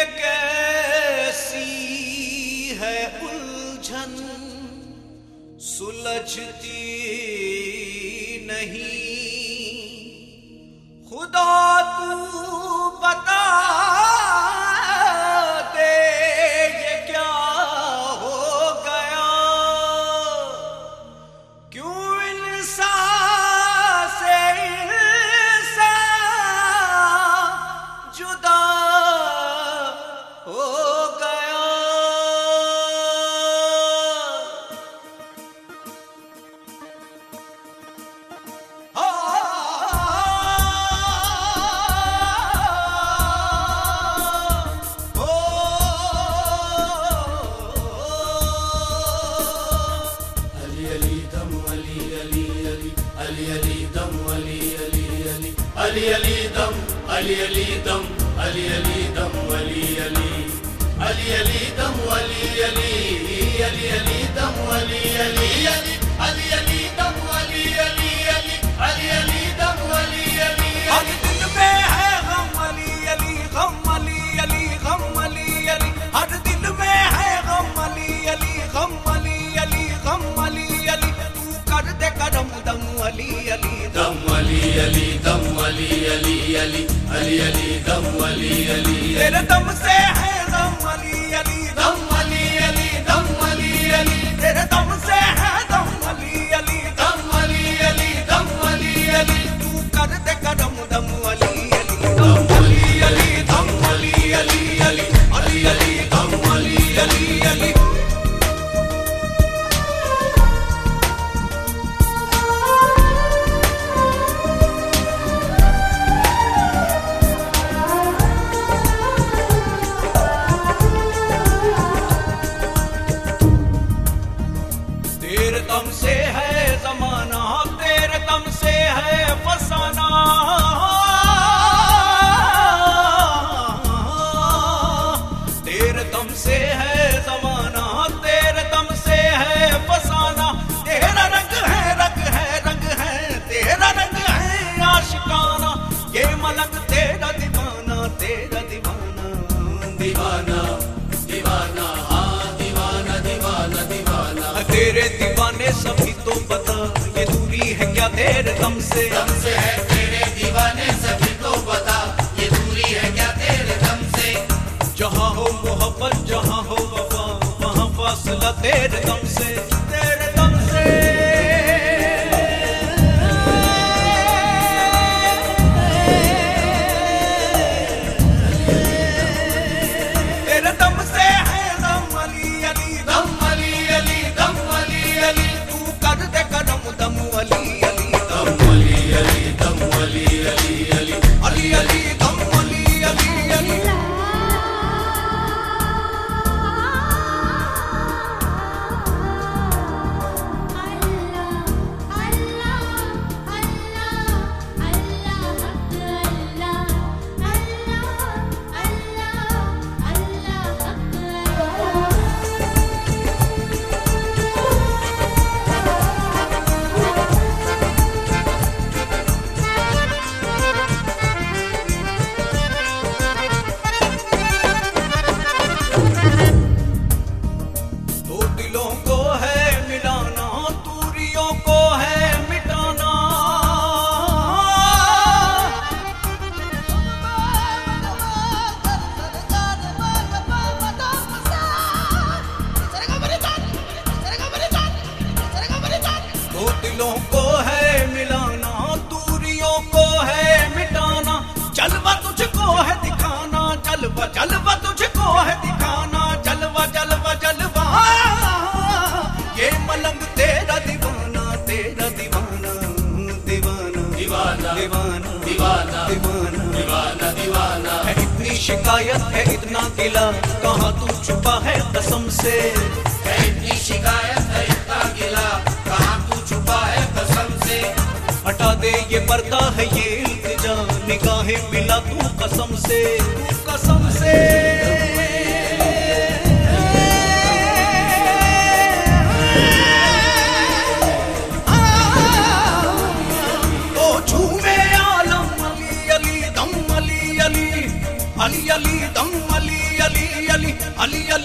कैसी है उलझन सुलझती नहीं, खुदा तू बता दे ये क्या हो गया, क्यों इंसान से इंसान जुदा हो गया। Ali Ali dam Ali Ali Ali Ali Ali dam Ali Ali dam Ali Ali dam Ali Ali Ali Ali dam Ali Ali Ali Ali dam Ali Ali Ali Ali Ali dam Ali Ali Ali Ali Ali dam Ali Ali हर दिल में है गम अली अली गम अली अली गम अली अली, हर दिल में है गम अली अली गम अली अली गम अली अली, तू कर दे करम दम Ali Ali dam Ali Ali dam Ali Ali Ali Ali Ali dam Ali Ali तेरे दम से है गम Ali Ali dam Ali Ali dam Ali Ali तेरे दम से है दम Ali Ali dam Ali Ali dam Ali Ali तू कर दे करम दम अली अली दम अली अली दम अली अली अली अली अली दम अली अली अली। तेरे दम से है जमाना, तेरे दम से है फसाना, तेरे दम से है जमाना, तेरे दम से है फसाना, तेरा रंग है रंग है रंग है, तेरा रंग है आशिकाना, ये मलंग तेरा दीवाना तेरा दीवाना दीवाना दीवाना हाँ दीवाना दीवाना दीवाना तेरे दीवाने सभी तो बता ये दूरी है क्या तेरे दम से है तेरे दीवाने सभी को बता ये दूरी है क्या तेरे दम से। जहाँ हो मोहब्बत जहाँ हो वफा वहाँ फासला तेरे दम से तेरे दम से। तेरे दम से है दम अली अली दम अली अली दम अली अली तू कर दे करम दम अली अली दम अली अली दम अली अली अली अली अली दम अली अली अली। दो दिलों को है मिलाना, दूरियों को है मिटाना, दो दिलों को है मिलाना, दूरियों को है मिटाना, जलवा तुझको है दिखाना, जलवा जलवा तुझको है दिखाना, जलवा जलवा जलवा ये मलंग तेरा दीवाना तेरा दीवाना दीवाना दीवाना दीवाना दीवाना दीवाना दीवाना दीवाना है इतनी शिकायत है इतना गिला, कहाँ तू छुपा है कसम से है इतनी शिकायत है इतना गिला, कहाँ तू छुपा है कसम से। हटा दे ये पर्दा है ये इल्तिजा, निगाहें मिला तू कसम से तू कसम से। ओ झूमे आलम अली अली दम अली अली अली अली दम, अली अली अली अली अली